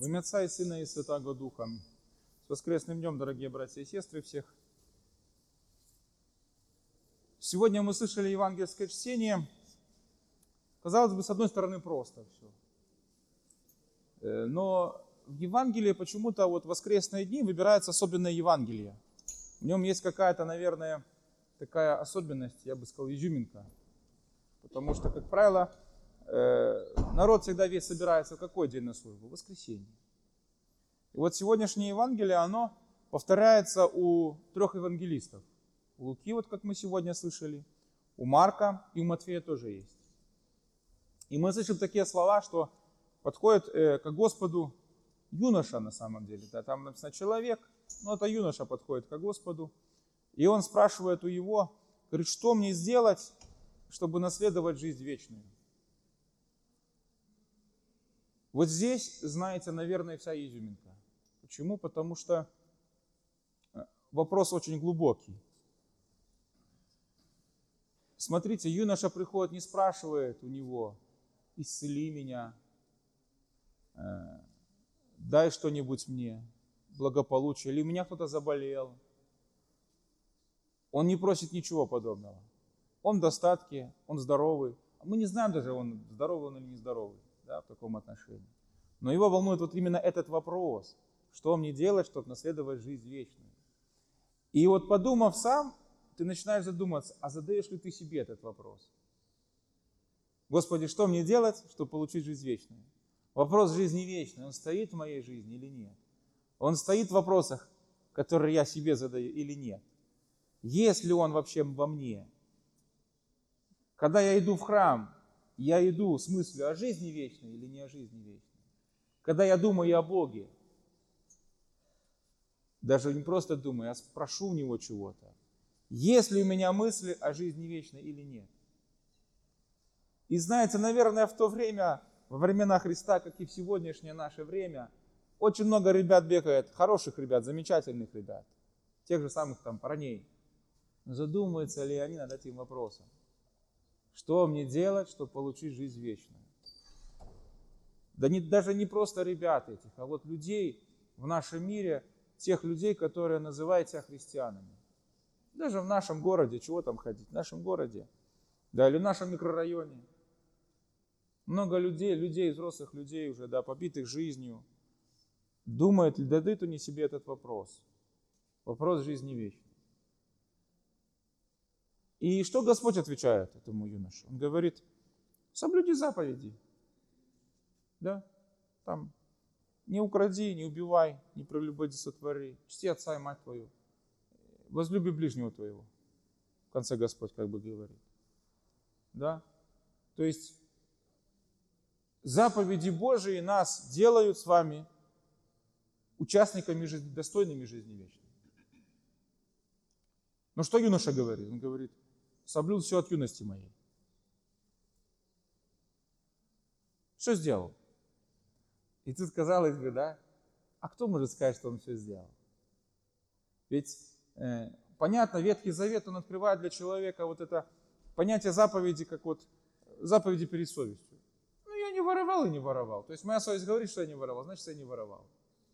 Во имя Отца и Сына и Святаго Духа. С воскресным днем, дорогие братья и сестры всех. Сегодня мы слышали евангельское чтение. Казалось бы, с одной стороны, просто все. Но в Евангелии почему-то вот воскресные дни выбирается особенное Евангелие. В нем есть какая-то, наверное, такая особенность, я бы сказал, изюминка. Потому что, как правило, народ всегда весь собирается в какой день на службу? В воскресенье. И вот сегодняшнее Евангелие, оно повторяется у трех евангелистов. У Луки, вот как мы сегодня слышали, у Марка и у Матфея тоже есть. И мы слышим такие слова, что подходит к Господу юноша на самом деле. Да, там написано человек, но это юноша подходит к Господу. И он спрашивает у его, говорит, что мне сделать, чтобы наследовать жизнь вечную? Вот здесь, знаете, наверное, вся изюминка. Почему? Потому что вопрос очень глубокий. Смотрите, юноша приходит, не спрашивает у него, исцели меня, дай что-нибудь мне, благополучие, или у меня кто-то заболел. Он не просит ничего подобного. Он в достатке, он здоровый. Мы не знаем даже, он здоровый он или не здоровый, да, в таком отношении. Но его волнует вот именно этот вопрос. Что мне делать, чтобы наследовать жизнь вечную? И вот подумав сам, ты начинаешь задуматься, а задаешь ли ты себе этот вопрос? Господи, что мне делать, чтобы получить жизнь вечную? Вопрос жизни вечной, он стоит в моей жизни или нет? Он стоит в вопросах, которые я себе задаю или нет? Есть ли он вообще во мне? Когда я иду в храм, я иду с мыслью о жизни вечной или не о жизни вечной? Когда я думаю о Боге, даже не просто думаю, а спрошу у Него чего-то. Есть ли у меня мысли о жизни вечной или нет? И знаете, наверное, в то время, во времена Христа, как и в сегодняшнее наше время, очень много ребят бегает, хороших ребят, замечательных ребят, тех же самых там парней. Но задумываются ли они над этим вопросом? Что мне делать, чтобы получить жизнь вечную? Да даже не просто ребят этих, а вот людей в нашем мире, тех людей, которые называют себя христианами. Даже в нашем городе, чего там ходить? В нашем городе, да, или в нашем микрорайоне. Много людей, взрослых людей уже, да, побитых жизнью, думают ли дадут они себе этот вопрос. Вопрос жизни вечной. И что Господь отвечает этому юноше? Он говорит, соблюди заповеди. Да, там, не укради, не убивай, не прелюбоди сотвори, чти отца и мать твою, возлюби ближнего твоего. В конце Господь как бы говорит. Да, то есть заповеди Божии нас делают с вами участниками жизни, достойными жизни вечной. Но что юноша говорит? Он говорит, соблюл все от юности моей. Что сделал? И тут казалось бы, да, а кто может сказать, что он все сделал? Ведь, понятно, Ветхий Завет, он открывает для человека вот это понятие заповеди, как вот заповеди перед совестью. Ну, я не воровал и не воровал. То есть моя совесть говорит, что я не воровал, значит, я не воровал.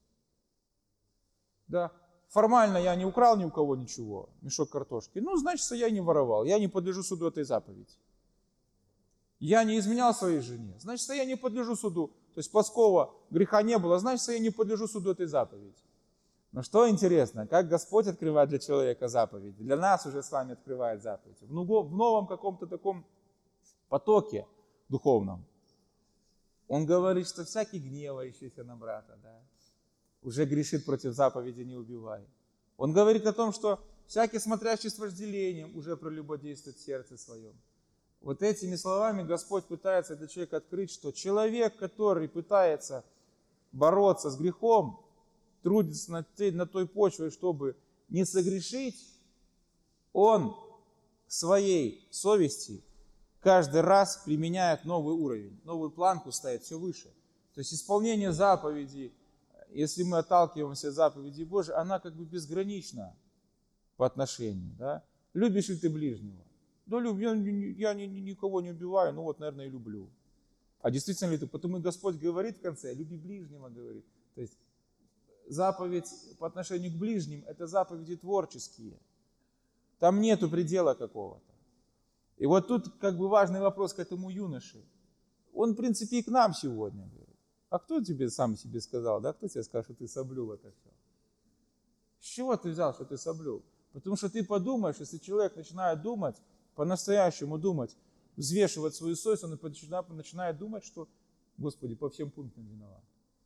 Да, формально я не украл ни у кого ничего, мешок картошки. Ну, значит, я не воровал, я не подлежу суду этой заповеди. Я не изменял своей жене, значит, я не подлежу суду. То есть плоского греха не было, значит, я не подлежу суду этой заповеди. Но что интересно, как Господь открывает для человека заповеди, для нас уже с вами открывает заповеди. В новом каком-то таком потоке духовном. Он говорит, что всякий гневающийся на брата, да, уже грешит против заповеди «не убивай». Он говорит о том, что всякий, смотрящий с вожделением, уже прелюбодействует в сердце своем. Вот этими словами Господь пытается для человека открыть, что человек, который пытается бороться с грехом, трудится над той почвой, чтобы не согрешить, он в своей совести каждый раз применяет новый уровень, новую планку ставит все выше. То есть исполнение заповедей, если мы отталкиваемся от заповедей Божьей, она как бы безгранична по отношению. Да? Любишь ли ты ближнего? Да, я никого не убиваю, ну вот, наверное, и люблю. А действительно ли ты? Потому Господь говорит в конце, люби ближнего, говорит. То есть заповедь по отношению к ближним – это заповеди творческие. Там нету предела какого-то. И вот тут как бы важный вопрос к этому юноше. Он, в принципе, и к нам сегодня говорит. А кто тебе сам себе сказал, да? Кто тебе сказал, что ты соблюл это все? С чего ты взял, что ты соблюл? Потому что ты подумаешь, если человек начинает думать, по-настоящему думать, взвешивать свою совесть, он начинает думать, что, Господи, по всем пунктам виноват.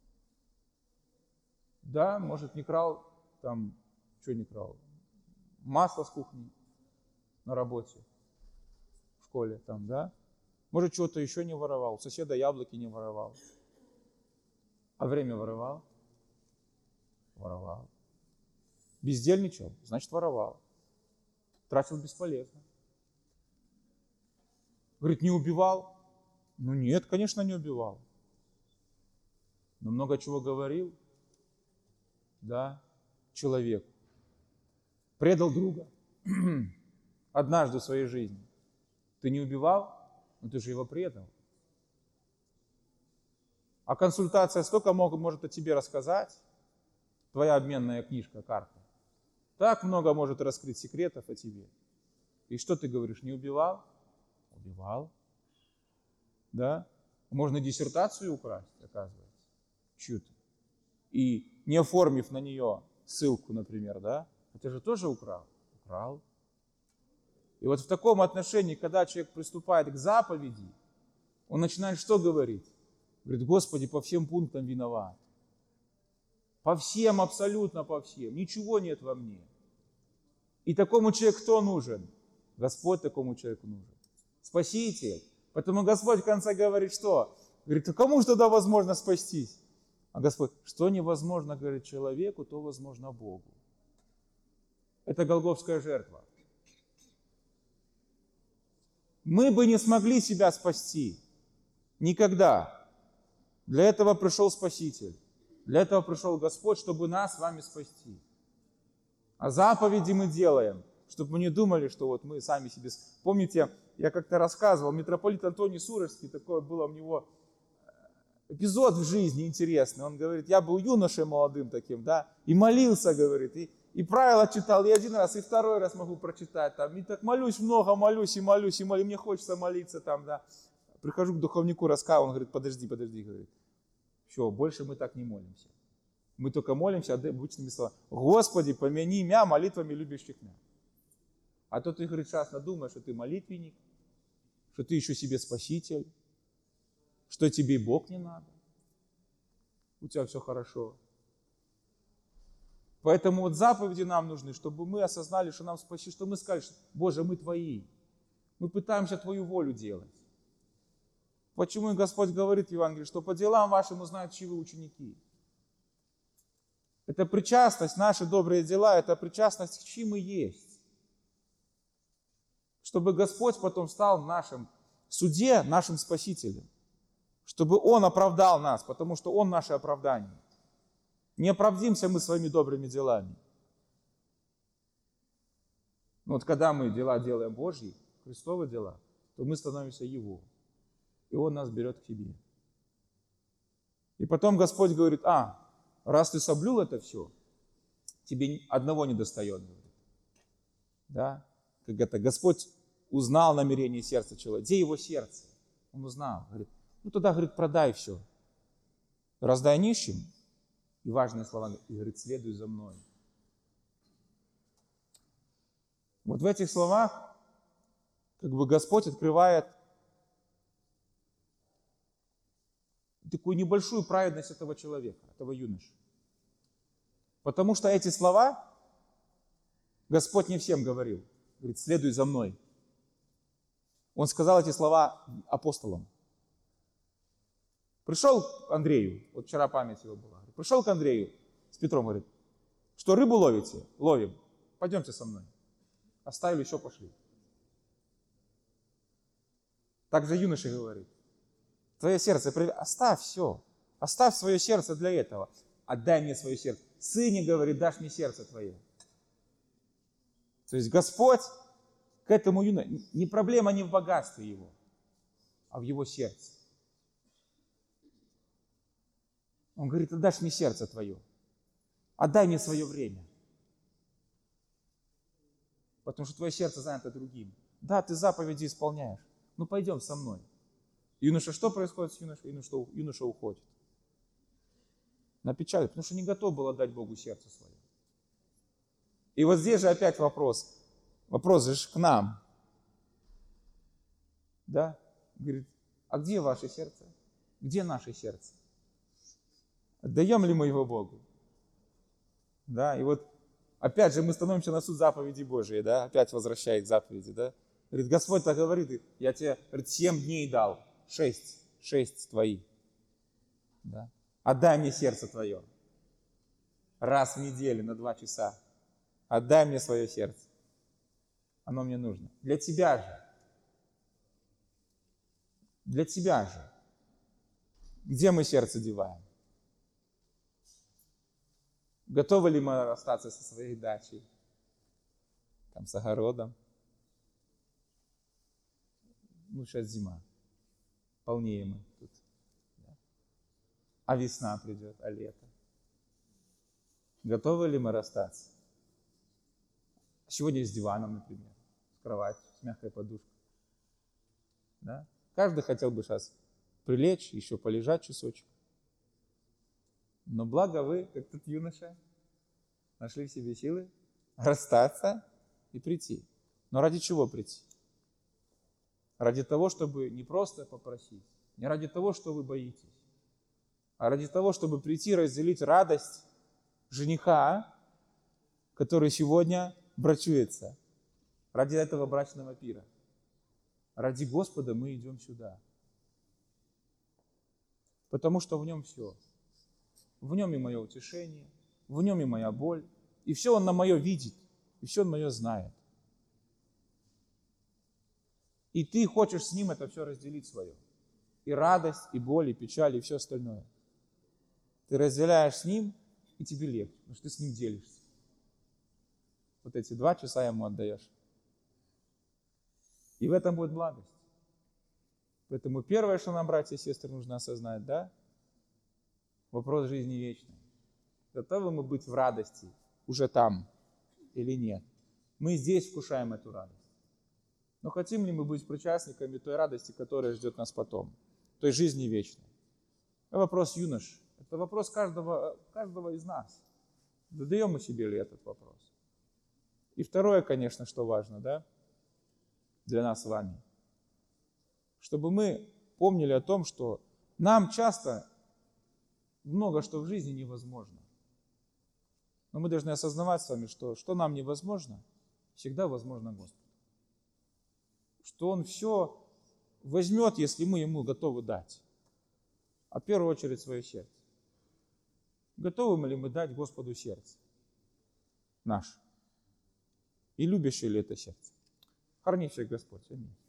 Да, может, не крал, там, что не крал? Масло с кухни на работе, в школе, там, да? Может, чего-то еще не воровал, у соседа яблоки не воровал. А время воровал? Воровал. Бездельничал? Значит, воровал. Тратил бесполезно. Говорит, не убивал? Ну нет, конечно, не убивал. Но много чего говорил, да, человеку. Предал друга однажды в своей жизни. Ты не убивал, но ты же его предал. А консультация столько может о тебе рассказать, твоя обменная книжка, карта. Так много может раскрыть секретов о тебе. И что ты говоришь, не убивал? Убивал. Да? Можно диссертацию украсть, оказывается, чью-то. И не оформив на нее ссылку, например, да? Это же тоже украл. Украл. И вот в таком отношении, когда человек приступает к заповеди, он начинает что говорить? Говорит, Господи, по всем пунктам виноват. По всем, абсолютно по всем. Ничего нет во мне. И такому человеку кто нужен? Господь такому человеку нужен. Спаситель. Поэтому Господь в конце говорит, что? Говорит, а кому же тогда возможно спастись? А Господь, что невозможно, говорит, человеку, то возможно Богу. Это голгофская жертва. Мы бы не смогли себя спасти. Никогда. Для этого пришел Спаситель. Для этого пришел Господь, чтобы нас с вами спасти. А заповеди мы делаем, чтобы мы не думали, что вот мы сами себе... Помните, я как-то рассказывал, митрополит Антоний Сурожский, такое было у него эпизод в жизни интересный. Он говорит, я был юношей молодым таким, да, и молился, говорит, и правила читал, и один раз, и второй раз могу прочитать, там, и так молюсь много, молюсь, и мне хочется молиться там, да. Прихожу к духовнику, рассказываю, он говорит, подожди, говорит, все, больше мы так не молимся. Мы только молимся обычными словами. Господи, помяни мя молитвами любящих мя. А то ты, говорит, сейчас надумаешь, что ты молитвенник, что ты еще себе спаситель, что тебе и Бог не надо. У тебя все хорошо. Поэтому вот заповеди нам нужны, чтобы мы осознали, что нам спасти, что мы сказали, что, Боже, мы Твои. Мы пытаемся Твою волю делать. Почему и Господь говорит в Евангелии, что по делам вашим узнают, чьи вы ученики. Это причастность, наши добрые дела, это причастность к чьи мы есть. Чтобы Господь потом стал в нашем суде, нашим Спасителем. Чтобы Он оправдал нас, потому что Он наше оправдание. Не оправдимся мы своими добрыми делами. Но вот когда мы дела делаем Божьи, Христовы дела, то мы становимся Его. И Он нас берет к себе. И потом Господь говорит, раз ты соблюл это все, тебе одного не достает. Говорит. Да? Как это, Господь узнал намерение сердца человека. Где его сердце? Он узнал. Говорит, тогда, говорит, продай все. Раздай нищим. И важные слова, и говорит, следуй за мной. Вот в этих словах как бы Господь открывает такую небольшую праведность этого человека, этого юноши. Потому что эти слова Господь не всем говорил. Говорит, следуй за мной. Он сказал эти слова апостолам. Пришел к Андрею, вот вчера память его была, пришел к Андрею с Петром, говорит, что рыбу ловите? Ловим. Пойдемте со мной. Оставили, еще пошли. Так же юноша говорит, твое сердце, оставь все, оставь свое сердце для этого, отдай мне свое сердце. Сыне, говорит, дашь мне сердце твое. То есть Господь к этому юноше, не проблема не в богатстве его, а в его сердце. Он говорит, отдашь мне сердце твое, отдай мне свое время. Потому что твое сердце занято другим. Да, ты заповеди исполняешь, ну пойдем со мной. Юноша, что происходит с юношей? Юноша уходит. На печаль, потому что не готов был отдать Богу сердце свое. И вот здесь же опять вопрос. Вопрос же к нам. Да? Говорит, а где ваше сердце? Где наше сердце? Отдаем ли мы его Богу? Да, и вот опять же мы становимся на суд заповеди Божией, да, опять возвращает к заповеди, да. Говорит, Господь так говорит, я тебе, говорит, 7 дней дал, 6 твои. Да. Отдай мне сердце твое. Раз в неделю на 2 часа. Отдай мне свое сердце. Оно мне нужно. Для тебя же. Для тебя же. Где мы сердце деваем? Готовы ли мы расстаться со своей дачей? Там с огородом? Ну, сейчас зима. Полнее мы тут. Да? А весна придет, а лето? Готовы ли мы расстаться? Сегодня с диваном, например, с кроватью, с мягкой подушкой. Да? Каждый хотел бы сейчас прилечь, еще полежать часочек. Но благо вы, как тот юноша, нашли в себе силы расстаться и прийти. Но ради чего прийти? Ради того, чтобы не просто попросить, не ради того, что вы боитесь, а ради того, чтобы прийти разделить радость жениха, который сегодня брачуется. Ради этого брачного пира. Ради Господа мы идем сюда. Потому что в нем все. В нем и мое утешение, в нем и моя боль. И все он на мое видит, и все он мое знает. И ты хочешь с ним это все разделить свое. И радость, и боль, и печаль, и все остальное. Ты разделяешь с ним, и тебе легче, потому что ты с ним делишься. Вот эти 2 часа ему отдаешь. И в этом будет благость. Поэтому первое, что нам, братья и сестры, нужно осознать, да? Вопрос жизни вечной. Готовы мы быть в радости уже там или нет? Мы здесь вкушаем эту радость. Но хотим ли мы быть причастниками той радости, которая ждет нас потом? Той жизни вечной? Это вопрос юнош. Это вопрос каждого из нас. Задаем мы себе ли этот вопрос? И второе, конечно, что важно, да? Для нас с вами. Чтобы мы помнили о том, что нам часто много что в жизни невозможно. Но мы должны осознавать с вами, что нам невозможно, всегда возможно Господу. Что Он все возьмет, если мы Ему готовы дать. А в первую очередь свое сердце. Готовы ли мы дать Господу сердце наше? И любящее ли это сердце? Храни всех Господь. Аминь.